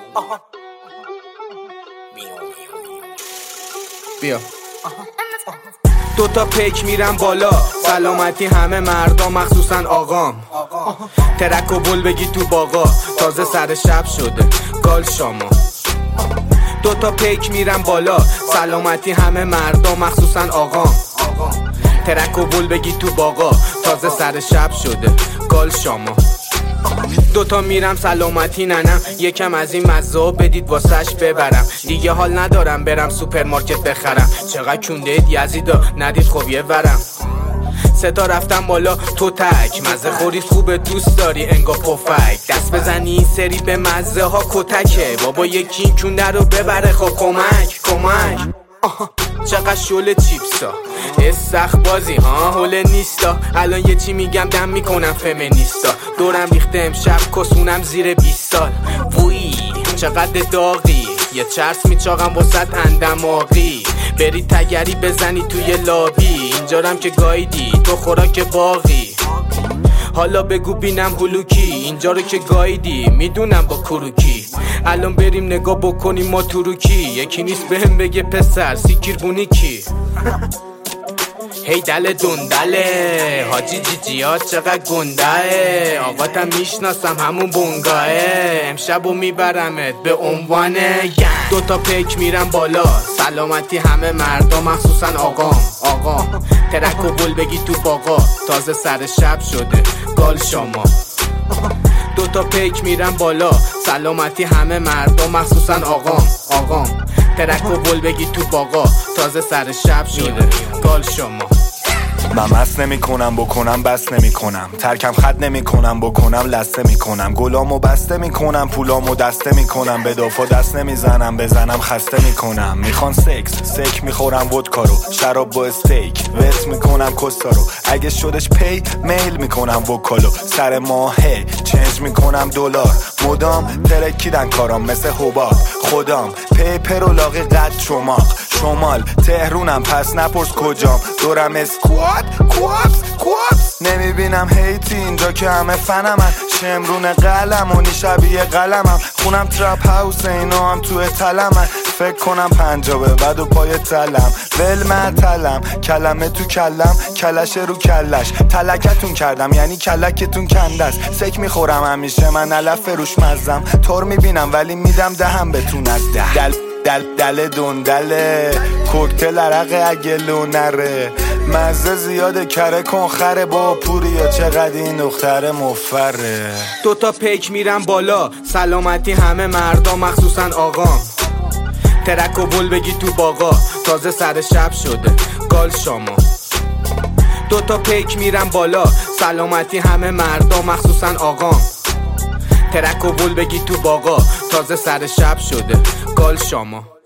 بیا دوتا پیک میرم بالا، سلامتی همه مردا مخصوصا آقام. ترک و بول بگی تو باغا، تازه سر شب شده گال شاما. دوتا پیک میرم بالا، سلامتی همه مردا مخصوصا آقام. ترک و بول بگی تو باغا، تازه سر شب شده گال شاما. دوتا میرم سلامتی ننم، یکم از این مزه بدید واسش ببرم. دیگه حال ندارم برم سوپرمارکت بخرم. چقدر کونده یزیدا ندید خب یه ورم. ستا رفتم بالا تو تک، مزه خوری خوبه دوست داری انگا پفک. دست بزنی این سری به مزه ها کتکه، بابا یکی این کونده رو ببره خب کمک. چقدر شل چیپسا استخ بازی ها هوله نیستا. الان یه چی میگم دم میکنم فمینیستا. دورم ریخته امشب کسونم زیر 20 سال. ووی چقدر داغی، یه چرس میچاقم واسط اندماغی. بری تگری بزنی توی لابی، اینجارم که گایدی تو خوراک باقی. حالا بگو بینم هلوکی، اینجا رو که گایدی میدونم با کروکی. الان بریم نگاه بکنیم ما تروکی. یکی نیست بهم بگه پسر سیکیربونی کی. هی دل دندله حاجی جیجیات چقدر گنده. آقاتم میشناسم همون بونگاه. امشبو میبرمت به عنوان گنگ. دوتا پیک میرم بالا، سلامتی همه مردا مخصوصا آقام. ترک و بول بگی تو باغا، تازه سر شب شده گال شاما. دوتا پیک میرم بالا، سلامتی همه مردا مخصوصا آقام. ترک و بول بگی تو باغا، تازه سر شب شده گال شاما. من مست نمی کنم بکنم بس نمی کنم، ترکم خط نمی کنم بکنم لسته می کنم. گلامو بسته می کنم پولامو دسته می کنم. به دافا دست نمی زنم بزنم خسته می کنم. میخوان سک میخورم ودکارو، شراب با استیک ویت می کنم کستارو. اگه شدش پی میل می کنم وکالو. سر ماهه چنج می کنم دلار. مدام ترکیدن کارام مثل حباب. خودم پیپر و لاغی قد شمال تهرونم پس نپرس کجام. دورم اسکواد کوابس نمیبینم هیتی اینجا که همه فنمن. شمرون قلمونی شبیه قلمم. خونم ترپ هاوس اینا هم توی تلمن. فکر کنم پنجابه بعد و پای تلم. ول معطلم کلمه تو کلم، کلشه رو کلش. تلکتون کردم یعنی کلکتون کندست. سک میخورم همیشه من علف روش مزم. طور میبینم ولی میدم دهم بتون از ده. دل دندله کوکتل عرق اگه لونره. مزه زیاده کره کن خره با پوری یا چقدر این دختر مفره. دوتا پیک میرم بالا، سلامتی همه مردا مخصوصا آقام. ترک و بول بگی تو باغا، تازه سر شب شده گال شاما. دوتا پیک میرم بالا، سلامتی همه مردا مخصوصا آقام. ترک و بول بگی تو باغا، تازه سر شب شده گال شاما.